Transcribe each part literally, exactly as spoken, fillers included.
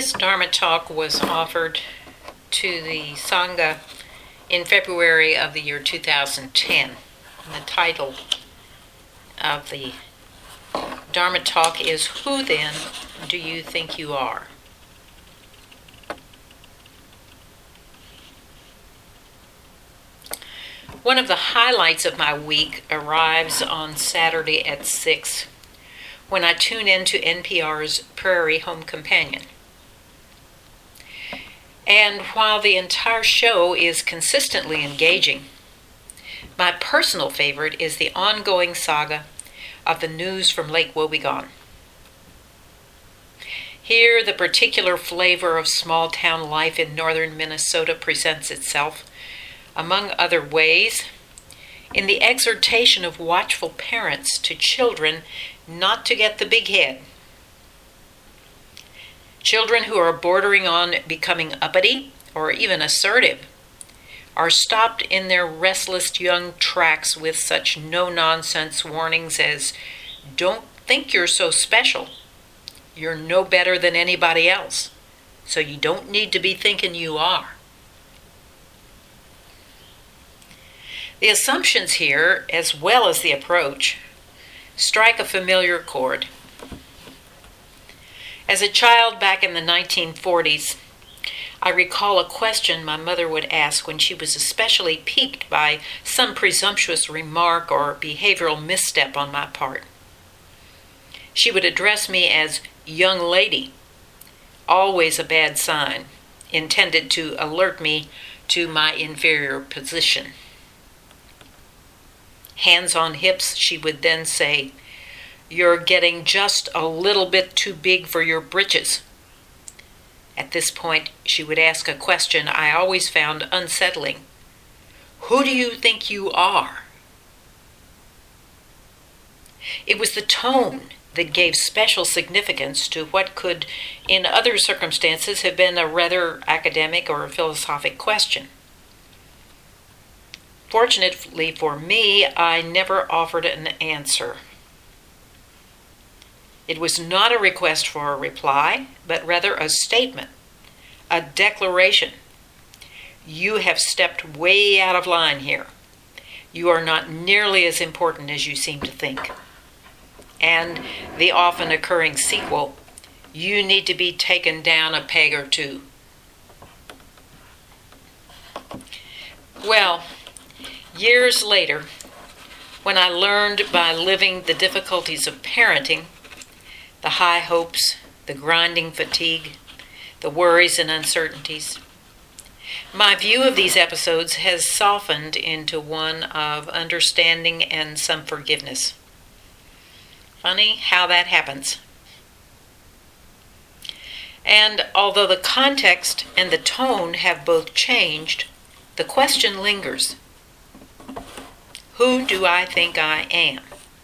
This Dharma talk was offered to the Sangha in February of the year two thousand ten. And the title of the Dharma talk is, "Who then do you think you are?" One of the highlights of my week arrives on Saturday at six when I tune into N P R's Prairie Home Companion. And while the entire show is consistently engaging, my personal favorite is the ongoing saga of the news from Lake Wobegon. Here, the particular flavor of small-town life in northern Minnesota presents itself, among other ways, in the exhortation of watchful parents to children not to get the big head. Children who are bordering on becoming uppity or even assertive are stopped in their restless young tracks with such no-nonsense warnings as, "Don't think you're so special. You're no better than anybody else, so you don't need to be thinking you are." The assumptions here, as well as the approach, strike a familiar chord. As a child back in the nineteen forties, I recall a question my mother would ask when she was especially piqued by some presumptuous remark or behavioral misstep on my part. She would address me as "young lady," always a bad sign, intended to alert me to my inferior position. Hands on hips, she would then say, "You're getting just a little bit too big for your britches." At this point, she would ask a question I always found unsettling. "Who do you think you are?" It was the tone that gave special significance to what could, in other circumstances, have been a rather academic or philosophic question. Fortunately for me, I never offered an answer. It was not a request for a reply, but rather a statement, a declaration. You have stepped way out of line here. You are not nearly as important as you seem to think. And the often occurring sequel, you need to be taken down a peg or two. Well, years later, when I learned by living the difficulties of parenting, the high hopes, the grinding fatigue, the worries and uncertainties, my view of these episodes has softened into one of understanding and some forgiveness. Funny how that happens. And although the context and the tone have both changed, the question lingers. Who do I think I am?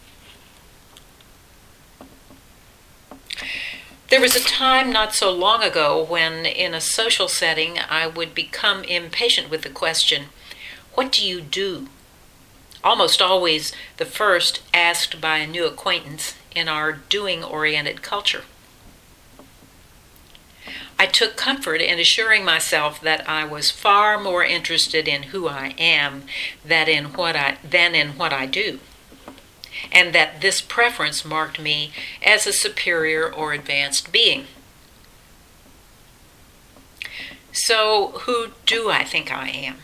There was a time not so long ago when, in a social setting, I would become impatient with the question, "What do you do?" Almost always the first asked by a new acquaintance in our doing-oriented culture. I took comfort in assuring myself that I was far more interested in who I am than in what I, than in what I do, and that this preference marked me as a superior or advanced being. So, who do I think I am?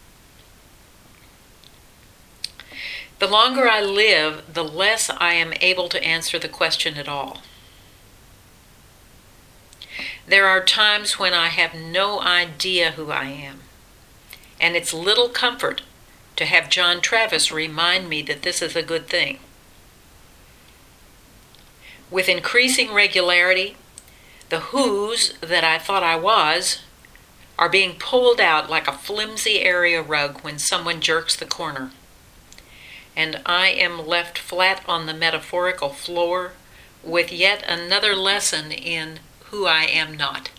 The longer I live, the less I am able to answer the question at all. There are times when I have no idea who I am, and it's little comfort to have John Travis remind me that this is a good thing. With increasing regularity, the who's that I thought I was are being pulled out like a flimsy area rug when someone jerks the corner, and I am left flat on the metaphorical floor with yet another lesson in who I am not.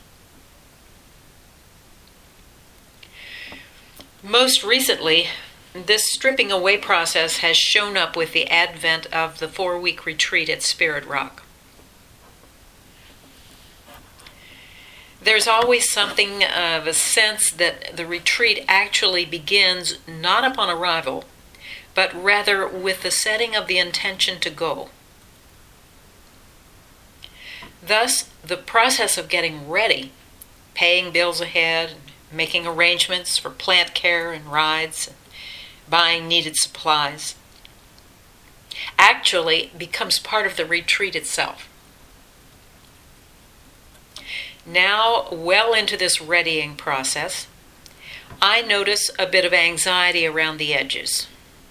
Most recently, this stripping away process has shown up with the advent of the four-week retreat at Spirit Rock. There's always something of a sense that the retreat actually begins not upon arrival, but rather with the setting of the intention to go. Thus, the process of getting ready, paying bills ahead, making arrangements for plant care and rides, and buying needed supplies, actually becomes part of the retreat itself. Now, well into this readying process, I notice a bit of anxiety around the edges.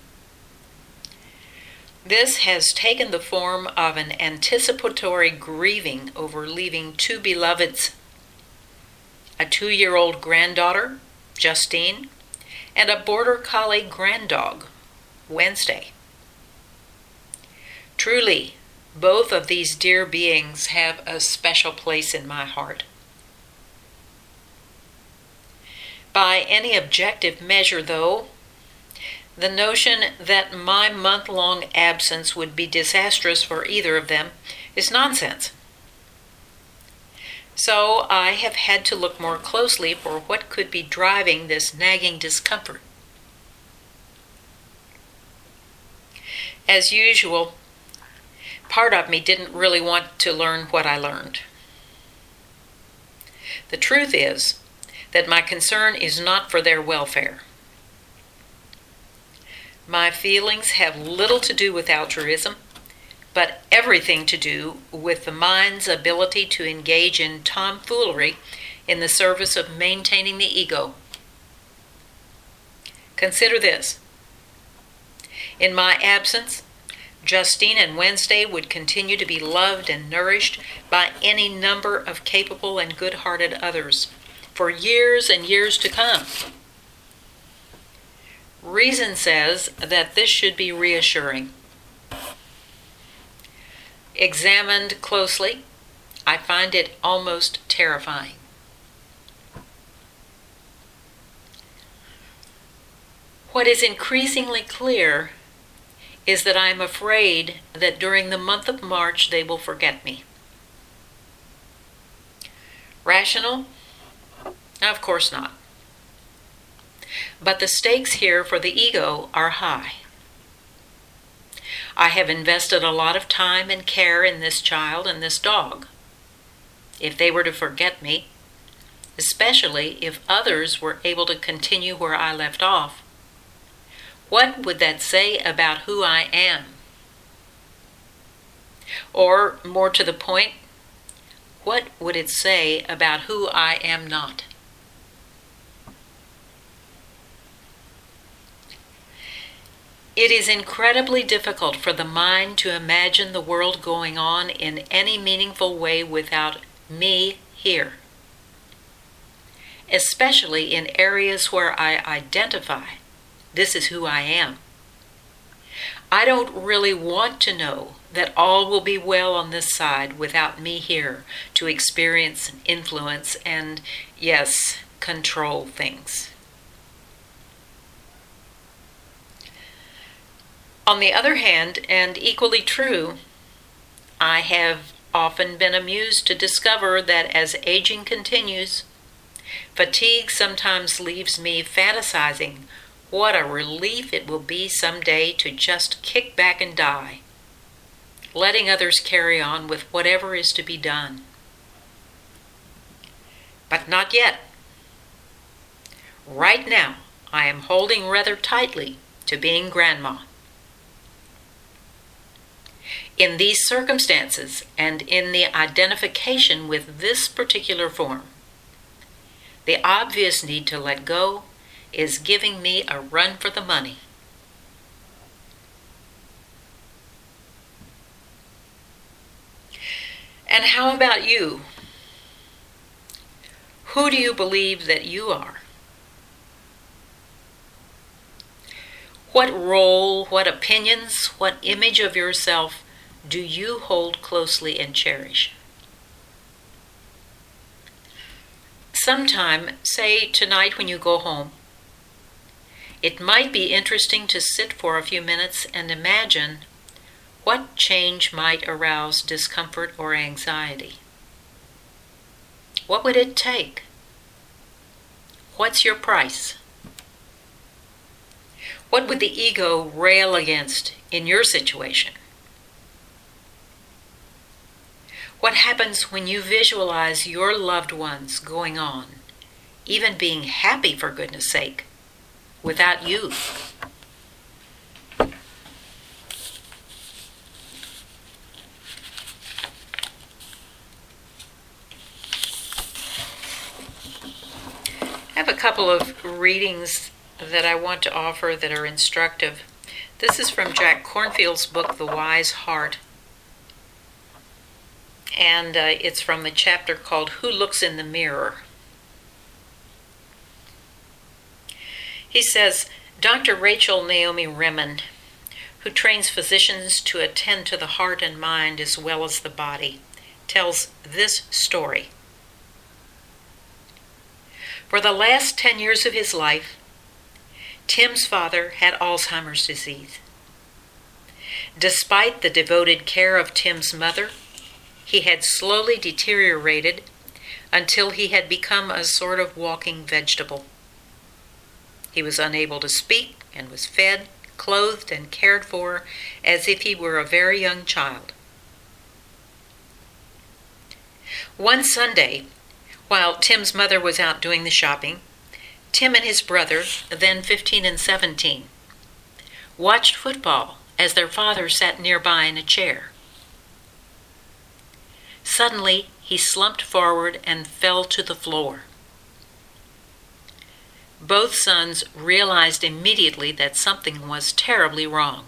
This has taken the form of an anticipatory grieving over leaving two beloveds, a two-year-old granddaughter, Justine, and a border collie granddog, Wednesday. Truly, both of these dear beings have a special place in my heart. By any objective measure, though, the notion that my month-long absence would be disastrous for either of them is nonsense. So I have had to look more closely for what could be driving this nagging discomfort. As usual, part of me didn't really want to learn what I learned. The truth is that my concern is not for their welfare. My feelings have little to do with altruism, but everything to do with the mind's ability to engage in tomfoolery in the service of maintaining the ego. Consider this. In my absence, Justine and Wednesday would continue to be loved and nourished by any number of capable and good-hearted others for years and years to come. Reason says that this should be reassuring. Examined closely, I find it almost terrifying. What is increasingly clear is that I am afraid that during the month of March they will forget me. Rational? Of course not. But the stakes here for the ego are high. I have invested a lot of time and care in this child and this dog. If they were to forget me, especially if others were able to continue where I left off, what would that say about who I am? Or, more to the point, what would it say about who I am not? It is incredibly difficult for the mind to imagine the world going on in any meaningful way without me here, especially in areas where I identify this is who I am. I don't really want to know that all will be well on this side without me here to experience, influence, and, yes, control things. On the other hand, and equally true, I have often been amused to discover that as aging continues, fatigue sometimes leaves me fantasizing what a relief it will be someday to just kick back and die, letting others carry on with whatever is to be done. But not yet. Right now, I am holding rather tightly to being grandma. In these circumstances and in the identification with this particular form, the obvious need to let go is giving me a run for the money. And how about you? Who do you believe that you are? What role, what opinions, what image of yourself do you hold closely and cherish? Sometime, say tonight when you go home, it might be interesting to sit for a few minutes and imagine what change might arouse discomfort or anxiety. What would it take? What's your price? What would the ego rail against in your situation? What happens when you visualize your loved ones going on, even being happy for goodness sake, without you? I have a couple of readings that I want to offer that are instructive. This is from Jack Kornfield's book, The Wise Heart. And uh, it's from the chapter called Who Looks in the Mirror? He says, Doctor Rachel Naomi Remen, who trains physicians to attend to the heart and mind as well as the body, tells this story. For the last ten years of his life, Tim's father had Alzheimer's disease. Despite the devoted care of Tim's mother, he had slowly deteriorated until he had become a sort of walking vegetable. He was unable to speak and was fed, clothed, and cared for as if he were a very young child. One Sunday, while Tim's mother was out doing the shopping, Tim and his brother, then fifteen and seventeen, watched football as their father sat nearby in a chair. Suddenly, he slumped forward and fell to the floor. Both sons realized immediately that something was terribly wrong.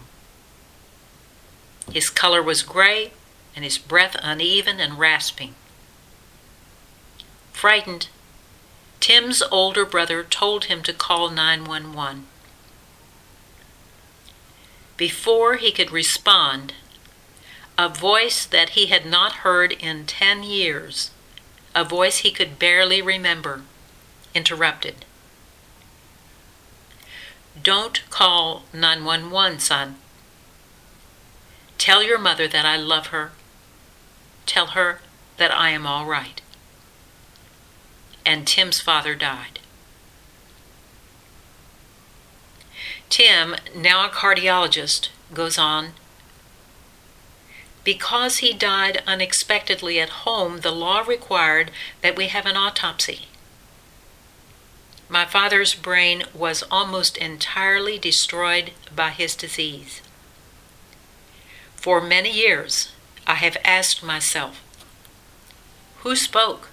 His color was gray and his breath uneven and rasping. Frightened, Tim's older brother told him to call nine one one. Before he could respond, a voice that he had not heard in ten years, a voice he could barely remember, interrupted. Don't call nine one one, son. Tell your mother that I love her. Tell her that I am all right. And Tim's father died. Tim, now a cardiologist, goes on, because he died unexpectedly at home, the law required that we have an autopsy. My father's brain was almost entirely destroyed by his disease. For many years, I have asked myself, who spoke?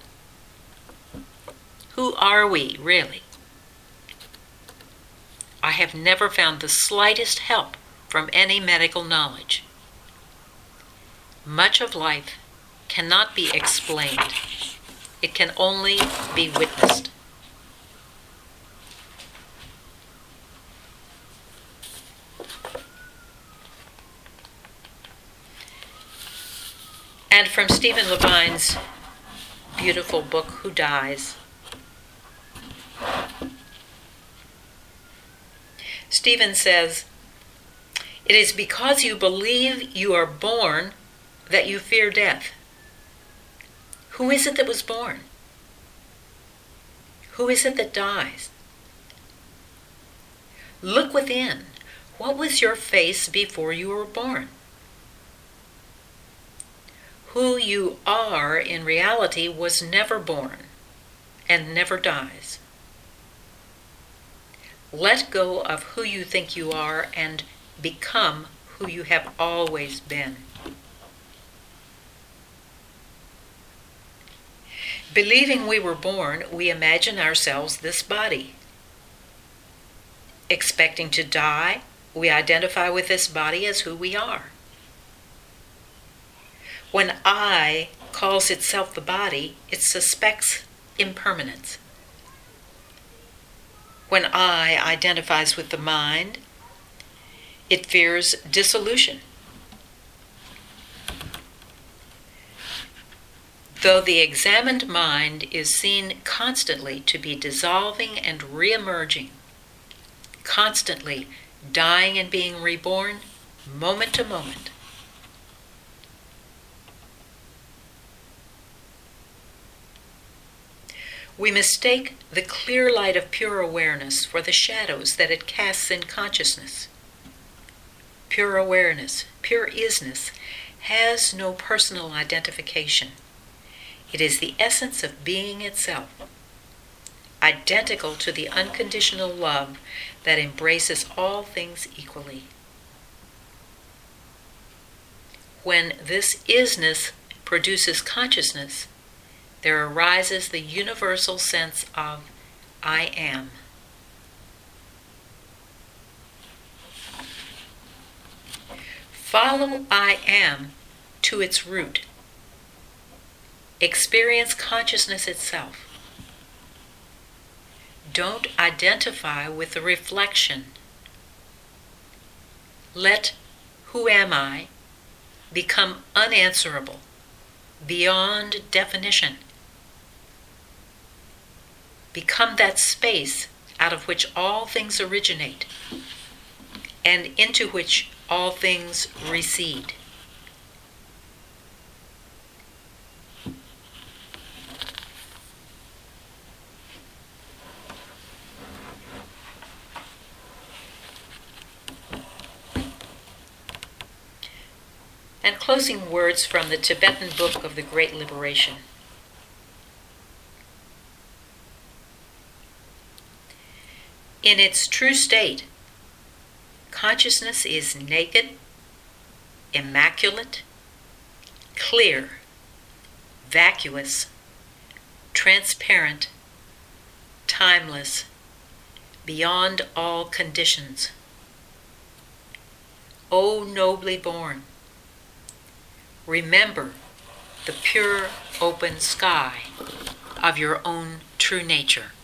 Who are we, really? I have never found the slightest help from any medical knowledge. Much of life cannot be explained. It can only be witnessed. And from Stephen Levine's beautiful book, Who Dies? Stephen says, it is because you believe you are born that you fear death. Who is it that was born? Who is it that dies? Look within. What was your face before you were born? Who you are in reality was never born and never dies. Let go of who you think you are and become who you have always been. Believing we were born, we imagine ourselves this body. Expecting to die, we identify with this body as who we are. When I calls itself the body, it suspects impermanence. When I identifies with the mind, it fears dissolution. Though the examined mind is seen constantly to be dissolving and re-emerging, constantly dying and being reborn, moment to moment. We mistake the clear light of pure awareness for the shadows that it casts in consciousness. Pure awareness, pure isness, has no personal identification. It is the essence of being itself, identical to the unconditional love that embraces all things equally. When this isness produces consciousness, there arises the universal sense of I am. Follow I am to its root. Experience consciousness itself. Don't identify with the reflection. Let who am I become unanswerable, beyond definition. Become that space out of which all things originate and into which all things recede. And closing words from the Tibetan Book of the Great Liberation. In its true state, consciousness is naked, immaculate, clear, vacuous, transparent, timeless, beyond all conditions. O nobly born, remember the pure open sky of your own true nature.